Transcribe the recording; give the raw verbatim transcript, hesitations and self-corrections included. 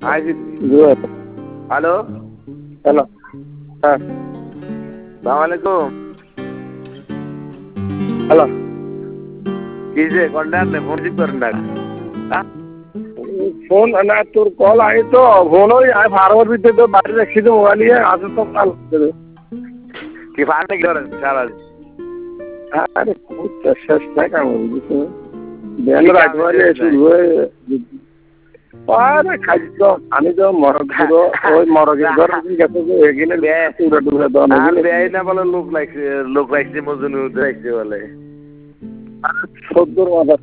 hello hello হ্যাঁ সালাম আলাইকুম হ্যালো কি যে কন্ডার নে ফোন রিসিভ করেন না ফোন না তোর কল আই তো ফোন ওই আই ফার্মার ভিতরে তো বাইরে রাখছি তো মোবাইল নিয়ে আসে তো কাল কি ফার্মে কি করেন সারা আরে শেষ নাই কাম বুঝছো বেল রাত হলে শুরু হয়ে আরে খাদ্য আমি তো মরক গুলো ওই মরকের ঘর গেছে যে এখানে পুরো ডুবে দাও না বেআই না বলে লোক লাগছে লোক লাগছে মজনু লাগছে বলে সত্তর মাথা